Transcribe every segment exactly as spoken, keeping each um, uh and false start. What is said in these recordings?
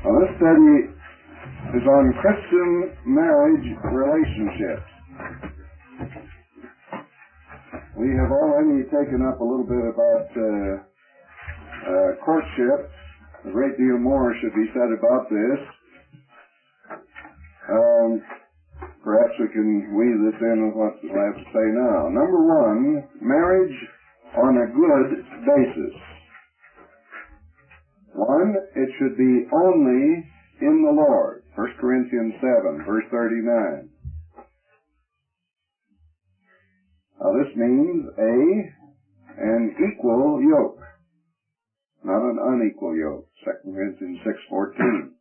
Well, this study is on Christian marriage relationships. We have already taken up a little bit about uh, uh, courtship. A great deal more should be said about this. Um, perhaps we can weave this in with what I have to say now. Number one, marriage on a good basis. One, it should be only in the Lord. First Corinthians seven, verse thirty-nine. Now this means a, an equal yoke, not an unequal yoke. Second Corinthians six, fourteen.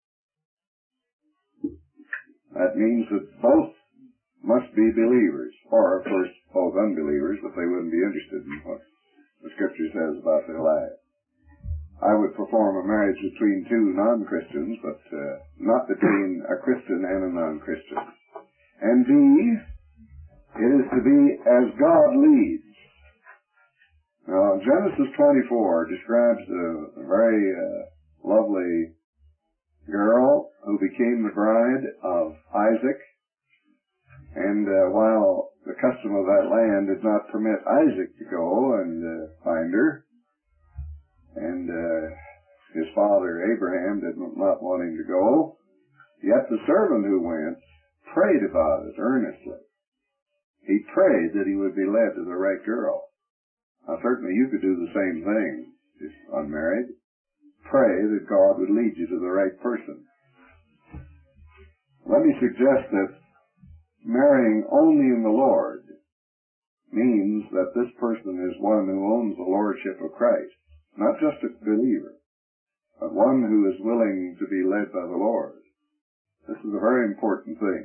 That means that both must be believers, or of course both unbelievers, but they wouldn't be interested in what the Scripture says about their lives. I would perform a marriage between two non-Christians, but uh, not between a Christian and a non-Christian. And B, it is to be as God leads. Now, Genesis twenty-four describes a, a very uh, lovely girl who became the bride of Isaac. And uh, while the custom of that land did not permit Isaac to go and uh, find her, and uh, his father Abraham did not want him to go, yet the servant who went prayed about it earnestly. He prayed that he would be led to the right girl. Now certainly you could do the same thing if unmarried. Pray that God would lead you to the right person. Let me suggest that marrying only in the Lord means that this person is one who owns the lordship of Christ. Not just a believer, but one who is willing to be led by the Lord. This is a very important thing.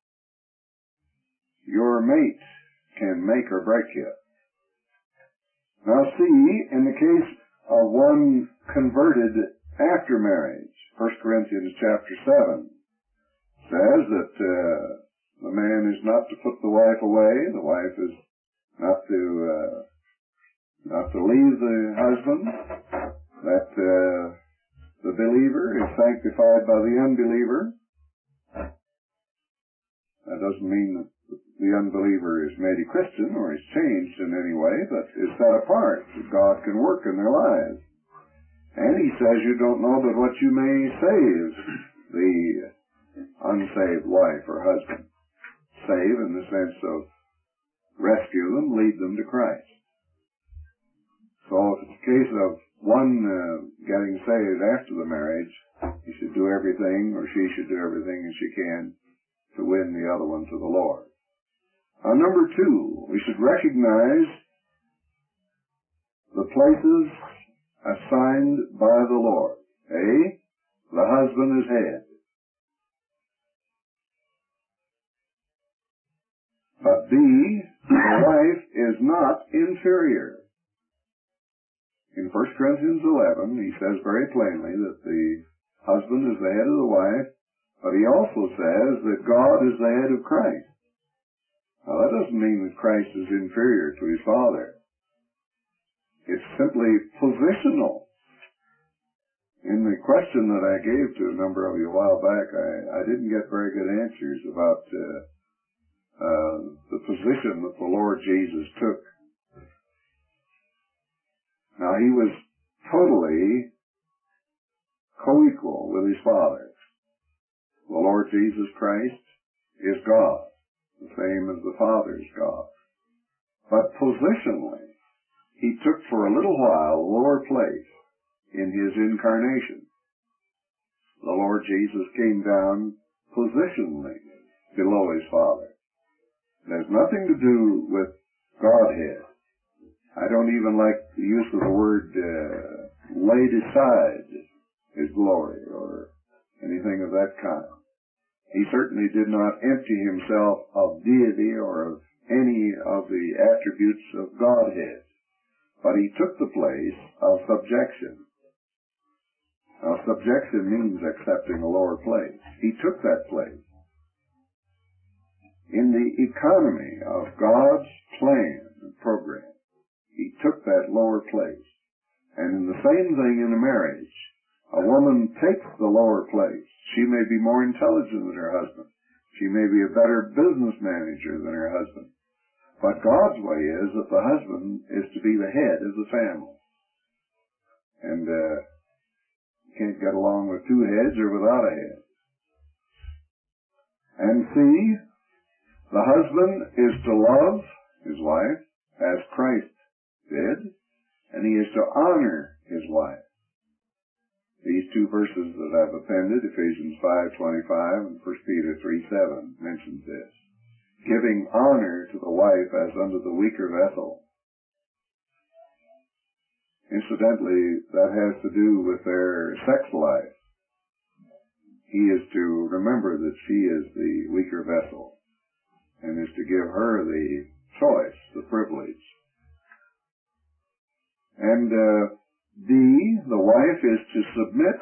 Your mate can make or break you. Now see, in the case of one converted after marriage, First Corinthians chapter seven says that uh, the man is not to put the wife away, the wife is not to uh, not to leave the husband, that uh, the believer is sanctified by the unbeliever. That doesn't mean that the unbeliever is made a Christian or is changed in any way, but is set apart, that God can work in their lives. And he says you don't know but what you may save the unsaved wife or husband. Save in the sense of rescue them, lead them to Christ. So if it's a case of one uh, getting saved after the marriage, he should do everything, or she should do everything as she can to win the other one to the Lord. Now, number two, we should recognize the places assigned by the Lord. A, the husband is head. But B, the wife is not inferior. In First Corinthians eleven, he says very plainly that the husband is the head of the wife, but he also says that God is the head of Christ. Now, that doesn't mean that Christ is inferior to his Father. It's simply positional. In the question that I gave to a number of you a while back, I, I didn't get very good answers about uh, uh, the position that the Lord Jesus took. Now, he was totally co-equal with his Father. The Lord Jesus Christ is God, the same as the Father is God. But positionally, he took for a little while a lower place in his incarnation. The Lord Jesus came down positionally below his Father. It has nothing to do with Godhead. I don't even like the use of the word uh, laid aside his glory or anything of that kind. He certainly did not empty himself of deity or of any of the attributes of Godhead, but he took the place of subjection. Now, subjection means accepting a lower place. He took that place. In the economy of God's plan and program, he took that lower place. And in the same thing in a marriage, a woman takes the lower place. She may be more intelligent than her husband. She may be a better business manager than her husband. But God's way is that the husband is to be the head of the family. And uh, you can't get along with two heads or without a head. And see, the husband is to love his wife as Christ did, and he is to honor his wife. These two verses that I've appended, Ephesians five twenty-five and First Peter three seven, mentions this. Giving honor to the wife as unto the weaker vessel. Incidentally, that has to do with their sex life. He is to remember that she is the weaker vessel and is to give her the choice, the privilege. And uh, D, the wife is to submit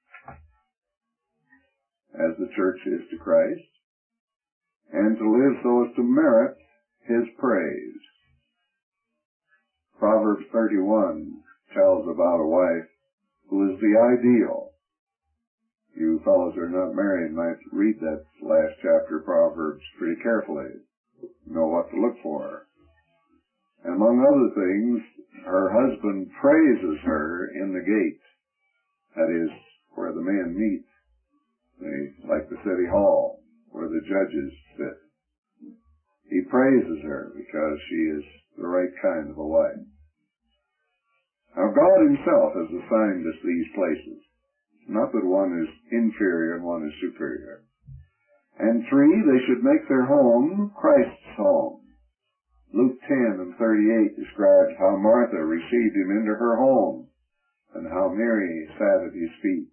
as the church is to Christ and to live so as to merit his praise. Proverbs thirty-one tells about a wife who is the ideal. You fellows who are not married might read that last chapter of Proverbs pretty carefully. Know what to look for. And among other things, her husband praises her in the gate. That is, where the men meet. They, like the city hall, where the judges sit. He praises her because she is the right kind of a wife. Now, God himself has assigned us these places. Not that one is inferior and one is superior. And three, they should make their home Christ's home. Luke ten and thirty-eight describes how Martha received him into her home and how Mary sat at his feet.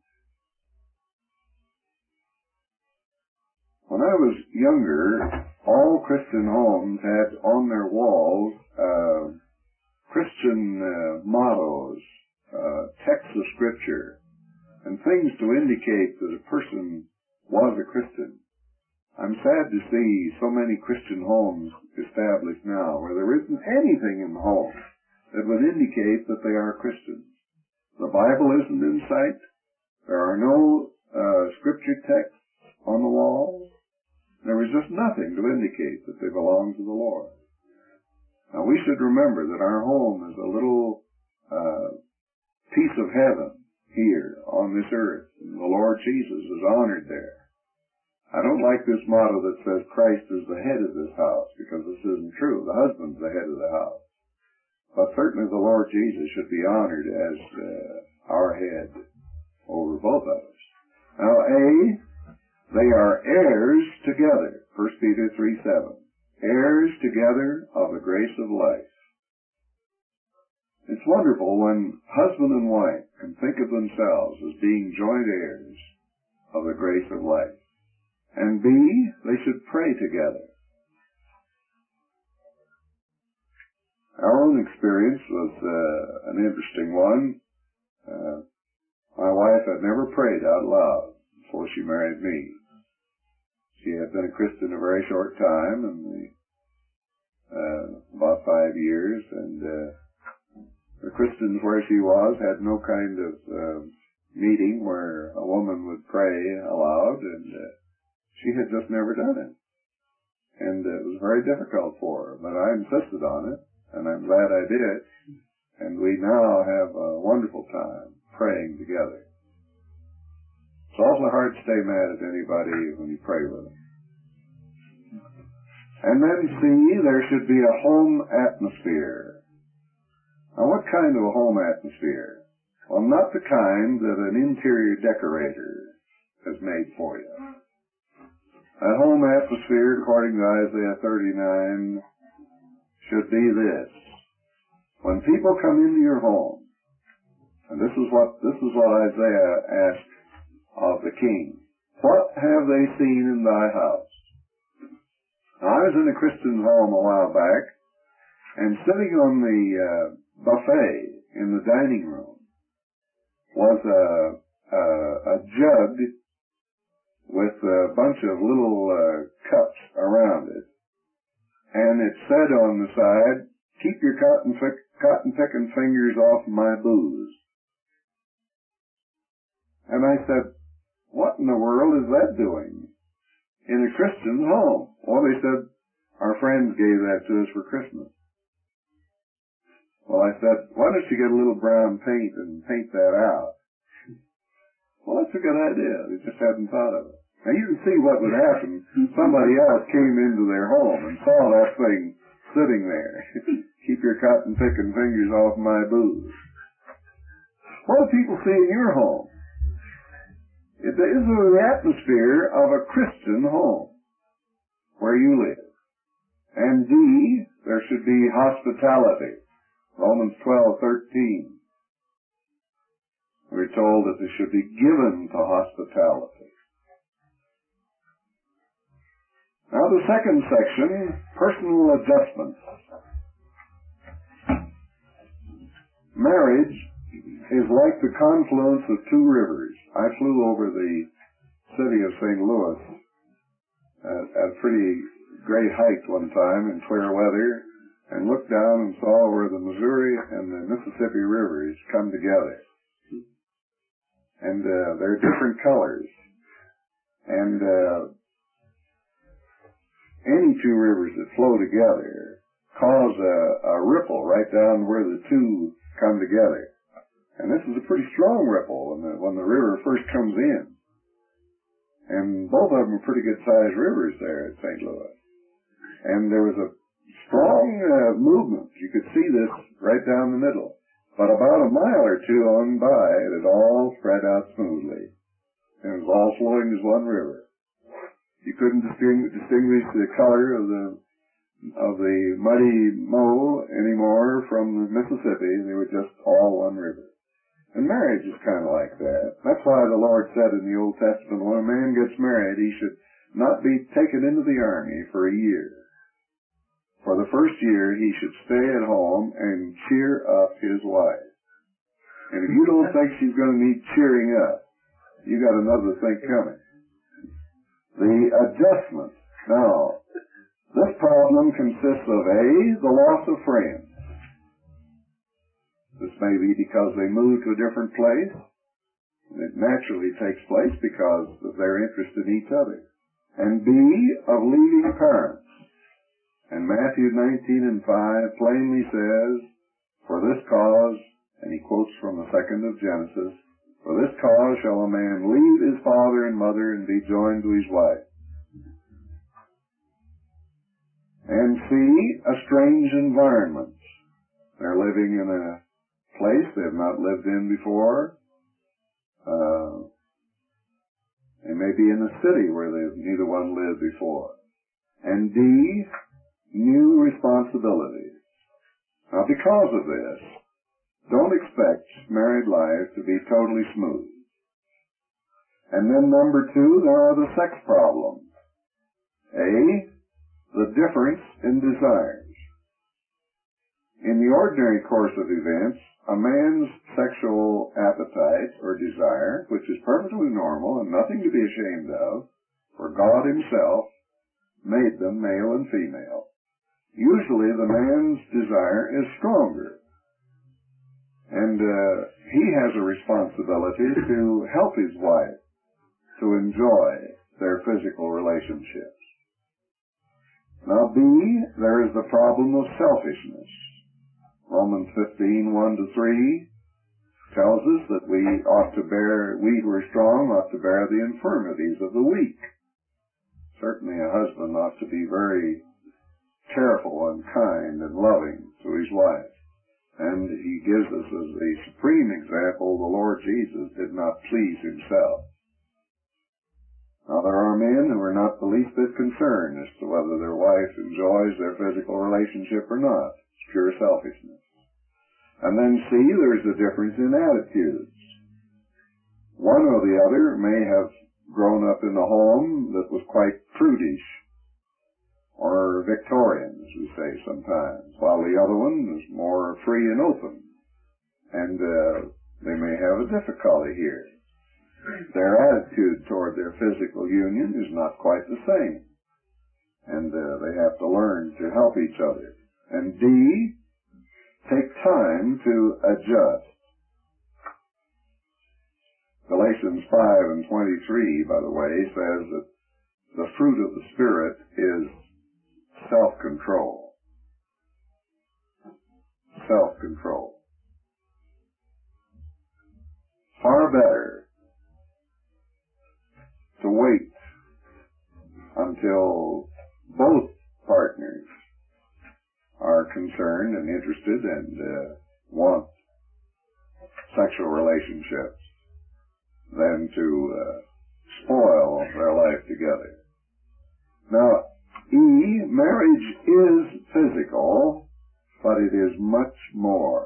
When I was younger, all Christian homes had on their walls uh, Christian uh, mottos, uh, texts of Scripture, and things to indicate that a person was a Christian. I'm sad to see so many Christian homes established now where there isn't anything in the home that would indicate that they are Christians. The Bible isn't in sight. There are no uh, Scripture texts on the walls. There is just nothing to indicate that they belong to the Lord. Now we should remember that our home is a little uh, piece of heaven here on this earth, and the Lord Jesus is honored there. I don't like this motto that says Christ is the head of this house, because this isn't true. The husband's the head of the house. But certainly the Lord Jesus should be honored as uh, our head over both of us. Now, A, they are heirs together. First Peter three seven. Heirs together of the grace of life. It's wonderful when husband and wife can think of themselves as being joint heirs of the grace of life. And B, they should pray together. Our own experience was uh, an interesting one. Uh, my wife had never prayed out loud before she married me. She had been a Christian a very short time, and we, uh, about five years, and uh, the Christians where she was had no kind of uh, meeting where a woman would pray aloud, and uh, she had just never done it. And uh, it was very difficult for her, but I insisted on it, and I'm glad I did. And we now have a wonderful time praying together. It's awfully hard to stay mad at anybody when you pray with them. And then C, there should be a home atmosphere. Now, what kind of a home atmosphere? Well, not the kind that an interior decorator has made for you. That home atmosphere, according to Isaiah thirty-nine, should be this. When people come into your home, and this is what this is what Isaiah asked of the king, what have they seen in thy house? Now, I was in a Christian home a while back, and sitting on the uh, buffet in the dining room was a, a, a jug with a bunch of little uh, cups around it. And it said on the side, keep your cotton, pick, cotton picking fingers off my booze. And I said, what in the world is that doing in a Christian's home? Well, they said, our friends gave that to us for Christmas. Well, I said, why don't you get a little brown paint and paint that out? Well, that's a good idea. They just hadn't thought of it. Now, you can see what would happen. Somebody else came into their home and saw that thing sitting there. Keep your cotton-picking fingers off my booze. What do people see in your home? It is the atmosphere of a Christian home where you live. And D, there should be hospitality. Romans twelve thirteen. We're told that they should be given to hospitality. Now the second section, personal adjustments. Marriage is like the confluence of two rivers. I flew over the city of Saint Louis at, at a pretty great height one time in clear weather and looked down and saw where the Missouri and the Mississippi rivers come together. And uh, they're different colors. And uh, any two rivers that flow together cause a, a ripple right down where the two come together. And this is a pretty strong ripple when the, when the river first comes in. And both of them are pretty good-sized rivers there at Saint Louis. And there was a strong uh, movement. You could see this right down the middle. But about a mile or two on by, it had all spread out smoothly. And it was all flowing as one river. You couldn't distinguish, distinguish the color of the of the muddy Mo anymore from the Mississippi. They were just all one river. And marriage is kind of like that. That's why the Lord said in the Old Testament, when a man gets married, he should not be taken into the army for a year. For the first year, he should stay at home and cheer up his wife. And if you don't think she's going to need cheering up, you got another thing coming. The adjustment. Now, this problem consists of A, the loss of friends. This may be because they move to a different place. And it naturally takes place because of their interest in each other. And B, of leaving parents. And Matthew nineteen and five plainly says, for this cause, and he quotes from the second of Genesis, for this cause shall a man leave his father and mother and be joined to his wife. And C, a strange environment. They're living in a place they've not lived in before. Uh, they may be in a city where they've neither one lived before. And D, new responsibilities. Now, because of this, don't expect married life to be totally smooth. And then number two, there are the sex problems. A, the difference in desires. In the ordinary course of events, a man's sexual appetite or desire, which is perfectly normal and nothing to be ashamed of, for God himself made them male and female. Usually the man's desire is stronger. And uh, he has a responsibility to help his wife to enjoy their physical relationships. Now B, there is the problem of selfishness. Romans fifteen, one to three tells us that we ought to bear, we who are strong ought to bear the infirmities of the weak. Certainly a husband ought to be very careful and kind and loving to his wife. And he gives us as a supreme example, the Lord Jesus did not please himself. Now there are men who are not the least bit concerned as to whether their wife enjoys their physical relationship or not. It's pure selfishness. And then see, there's a difference in attitudes. One or the other may have grown up in a home that was quite prudish, or Victorian, as we say sometimes, while the other one is more free and open. And uh, they may have a difficulty here. Their attitude toward their physical union is not quite the same. And uh, they have to learn to help each other. And D, take time to adjust. Galatians five and twenty-three, by the way, says that the fruit of the Spirit is self-control. Self-control. Far better to wait until both partners are concerned and interested and uh, want sexual relationships than to uh, spoil their life together. Now, E, marriage is physical, but it is much more.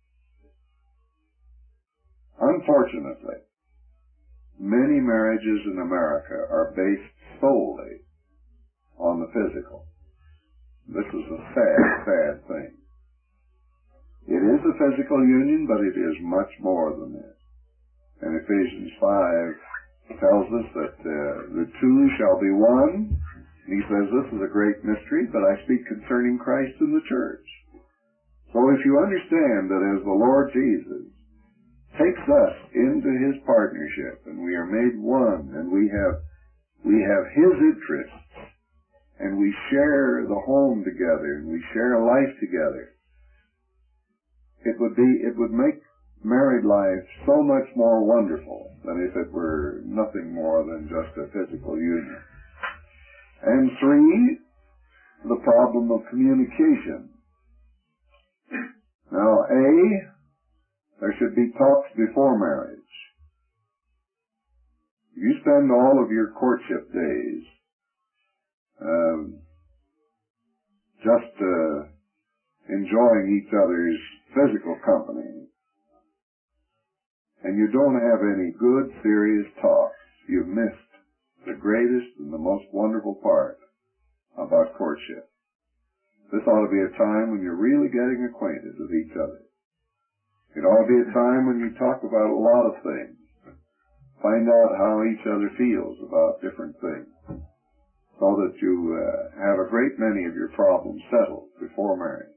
Unfortunately, many marriages in America are based solely on the physical. This is a sad, sad thing. It is a physical union, but it is much more than this. And Ephesians five tells us that uh, the two shall be one. And he says this is a great mystery, but I speak concerning Christ and the church. So if you understand that as the Lord Jesus takes us into his partnership, and we are made one, and we have we have his interests, and we share the home together, and we share life together, it would be it would make married life so much more wonderful than if it were nothing more than just a physical union. And three, the problem of communication. Now, A, there should be talks before marriage. You spend all of your courtship days um, just uh, enjoying each other's physical company, and you don't have any good, serious talks. You've missed the greatest and the most wonderful part about courtship. This ought to be a time when you're really getting acquainted with each other. It ought to be a time when you talk about a lot of things. Find out how each other feels about different things, so that you uh, have a great many of your problems settled before marriage.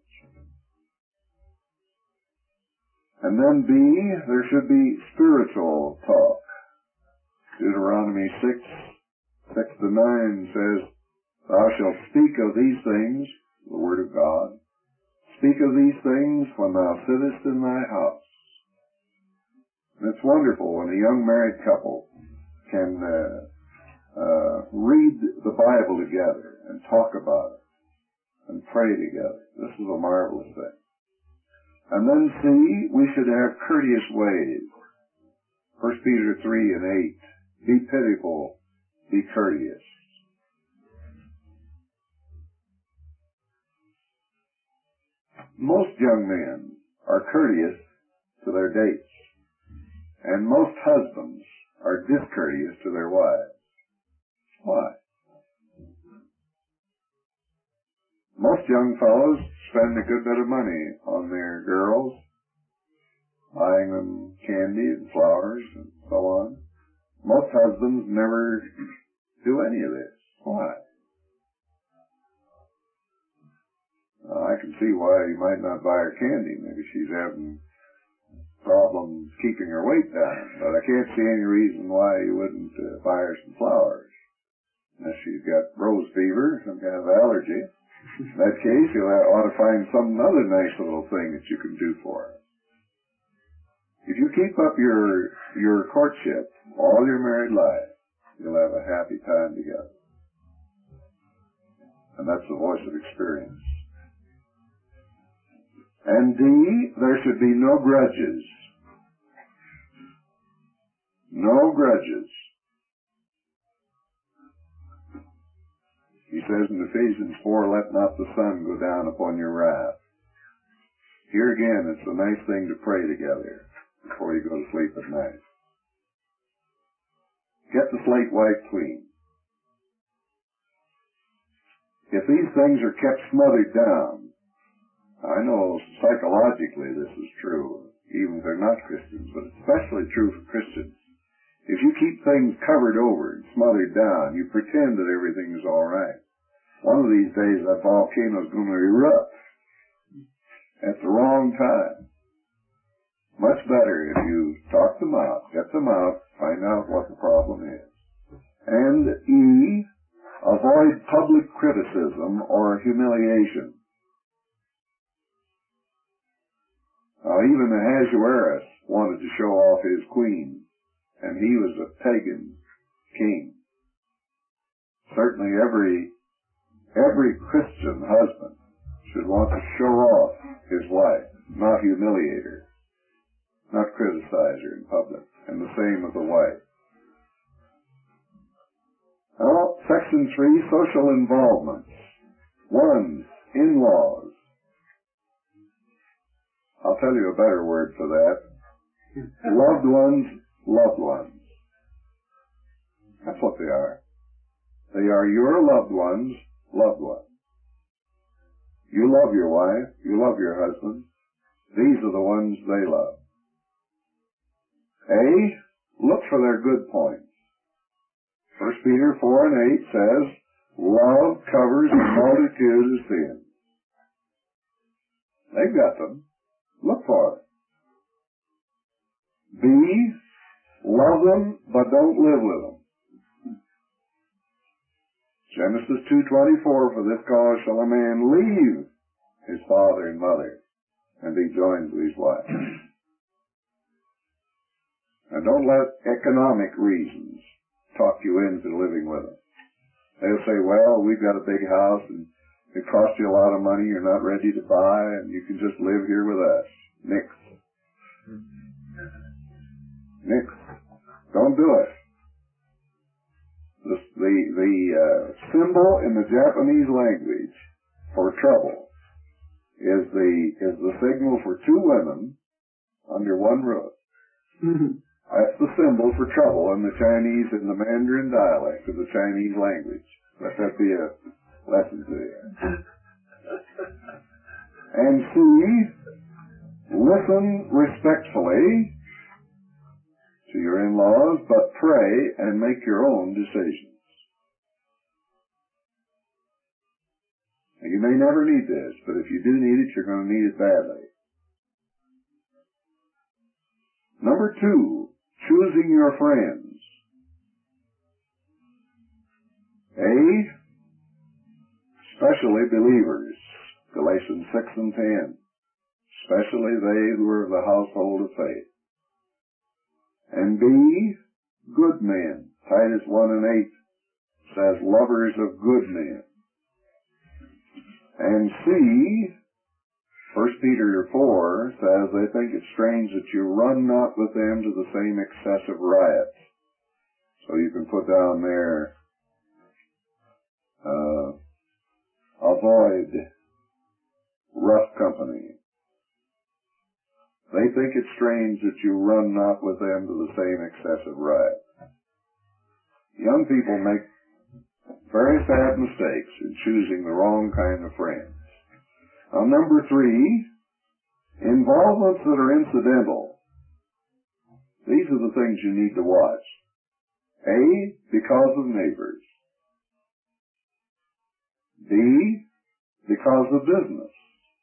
And then B, there should be spiritual talk. Deuteronomy six, six to nine says, Thou shalt speak of these things, the word of God, speak of these things when thou sittest in thy house. And it's wonderful when a young married couple can uh, uh, read the Bible together and talk about it and pray together. This is a marvelous thing. And then C, we should have courteous ways. First Peter three and eight. Be pitiful, be courteous. Most young men are courteous to their dates, and most husbands are discourteous to their wives. Why? Most young fellows spend a good bit of money on their girls, buying them candy and flowers and so on. Most husbands never do any of this. Why? Well, I can see why you might not buy her candy. Maybe she's having problems keeping her weight down. But I can't see any reason why you wouldn't uh, buy her some flowers. Unless she's got rose fever, some kind of allergy. In that case, you ought to find some other nice little thing that you can do for her. If you keep up your your courtship all your married life, you'll have a happy time together. And that's the voice of experience. And D, there should be no grudges. No grudges. He says in Ephesians four, let not the sun go down upon your wrath. Here again, it's a nice thing to pray together before you go to sleep at night. Get the slate wiped clean. If these things are kept smothered down, I know psychologically this is true, even if they're not Christians, but it's especially true for Christians. If you keep things covered over and smothered down, you pretend that everything is all right. One of these days that volcano is going to erupt at the wrong time. Much better if you talk them out, get them out, find out what the problem is. And E, avoid public criticism or humiliation. Now, even Ahasuerus wanted to show off his queen, and he was a pagan king. Certainly every, every Christian husband should want to show off his wife, not humiliate her, not criticize her in public, and the same of the wife. Now, section three, social involvements. One, in-laws. I'll tell you a better word for that. Loved ones, loved ones. That's what they are. They are your loved ones, loved ones. You love your wife, you love your husband. These are the ones they love. A, look for their good points. First Peter four and eight says, love covers a multitude of sins. They've got them. Look for them. B, love them, but don't live with them. Genesis two twenty-four, for this cause shall a man leave his father and mother and be joined to his wife. And don't let economic reasons talk you into living with them. They'll say, well, we've got a big house and it costs you a lot of money, you're not ready to buy, and you can just live here with us. Nix. Nix. Don't do it. The, the, the uh, symbol in the Japanese language for trouble is the, is the signal for two women under one roof. Mm-hmm. That's the symbol for trouble in the Chinese and the Mandarin dialect of the Chinese language. Let that be a lesson to you. And C, listen respectfully to your in-laws, but pray and make your own decisions. Now, you may never need this, but if you do need it, you're going to need it badly. Number two, choosing your friends. A, especially believers, Galatians six and ten, especially they who are of the household of faith. And B, good men, Titus one and eight says lovers of good men. And C, First Peter four says they think it strange that you run not with them to the same excessive riots. So you can put down there, uh, avoid rough company. They think it strange that you run not with them to the same excessive riot. Young people make very sad mistakes in choosing the wrong kind of friends. Now, number three, involvements that are incidental. These are the things you need to watch. A, because of neighbors. B, because of business.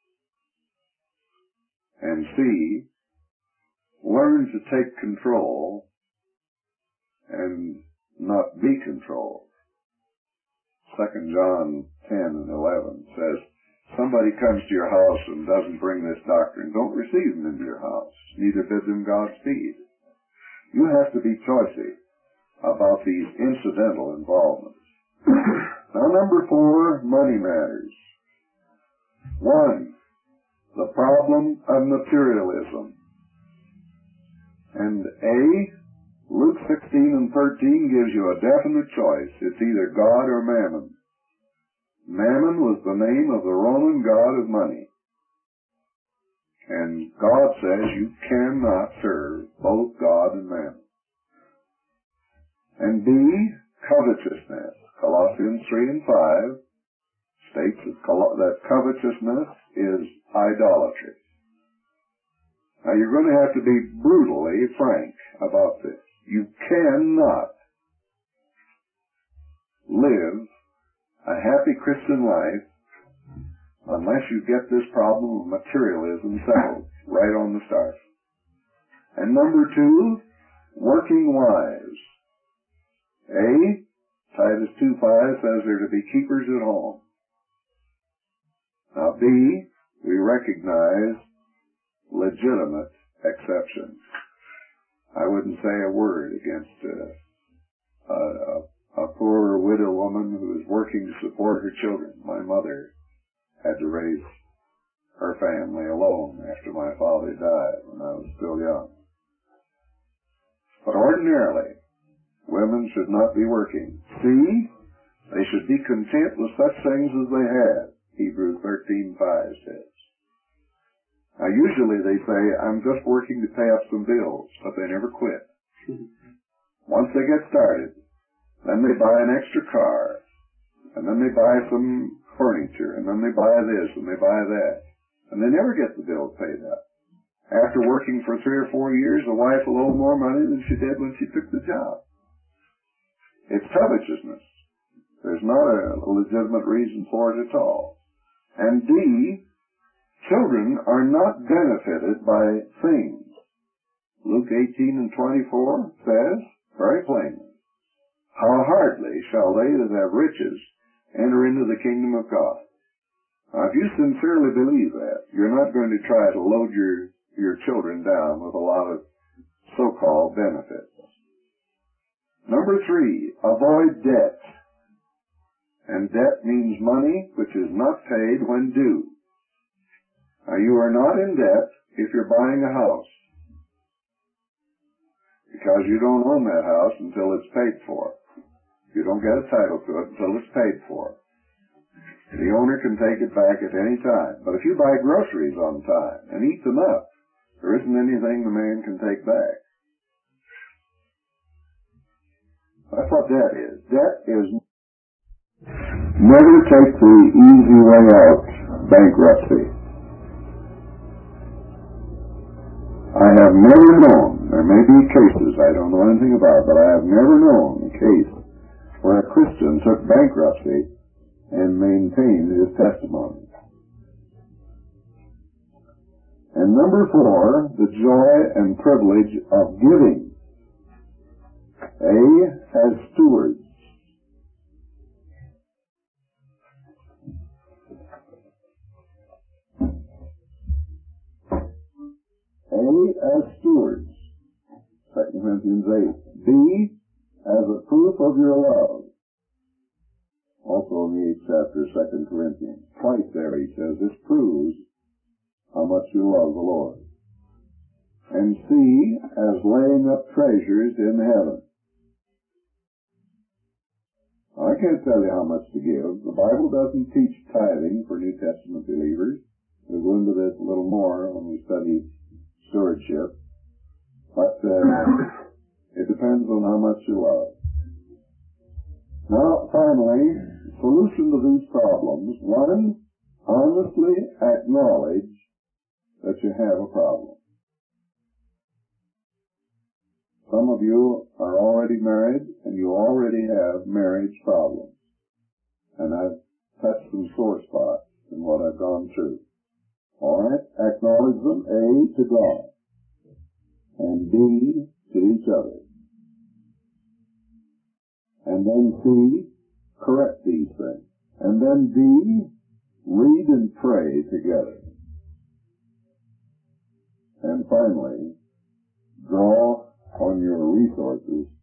And C, learn to take control and not be controlled. Second John ten and eleven says, somebody comes to your house and doesn't bring this doctrine, don't receive them into your house, neither bid them Godspeed. You have to be choosy about these incidental involvements. Now, number four, money matters. One, the problem of materialism. And A, Luke sixteen and thirteen gives you a definite choice. It's either God or Mammon. Mammon was the name of the Roman god of money. And God says you cannot serve both God and Mammon. And B, covetousness. Colossians three and five states that covetousness is idolatry. Now, you're going to have to be brutally frank about this. You cannot live a happy Christian life unless you get this problem of materialism settled right on the start. And number two, working wives. A, Titus two five says they're to be keepers at home. Now B, we recognize legitimate exceptions. I wouldn't say a word against uh, a, a, a poor widow woman who is working to support her children. My mother had to raise her family alone after my father died when I was still young. But ordinarily, women should not be working. C, they should be content with such things as they have. Hebrews thirteen five says. Now usually they say, I'm just working to pay up some bills, but they never quit. Once they get started, then they buy an extra car, and then they buy some furniture, and then they buy this, and they buy that. And they never get the bills paid up. After working for three or four years, the wife will owe more money than she did when she took the job. It's covetousness. There's not a legitimate reason for it at all. And D, children are not benefited by things. Luke eighteen and twenty-four says, very plainly, how hardly shall they that have riches enter into the kingdom of God. Now, if you sincerely believe that, you're not going to try to load your, your children down with a lot of so-called benefits. Number three, avoid debt. And debt means money which is not paid when due. Now, you are not in debt if you're buying a house, because you don't own that house until it's paid for. You don't get a title to it until it's paid for. The owner can take it back at any time. But if you buy groceries on time and eat them up, there isn't anything the man can take back. That's what debt is. Debt is never take the easy way out, bankruptcy. I have never known, there may be cases I don't know anything about, but I have never known a case where a Christian took bankruptcy and maintained his testimony. And number four, the joy and privilege of giving. A, as stewards. A, as stewards. Second Corinthians eight. B, as a proof of your love. Also in the eighth chapter, Second Corinthians. Twice there he says, this proves how much you love the Lord. And C, as laying up treasures in heaven. I can't tell you how much to give. The Bible doesn't teach tithing for New Testament believers. We'll go into this a little more when we study stewardship. But uh, it depends on how much you love. Now, finally, solution to these problems. One, honestly acknowledge that you have a problem. Some of you are already married, and you already have marriage problems. And I've touched some sore spots in what I've gone through. All right? Acknowledge them, A, to God, and B, to each other. And then C, correct these things. And then D, read and pray together. And finally, draw on your resources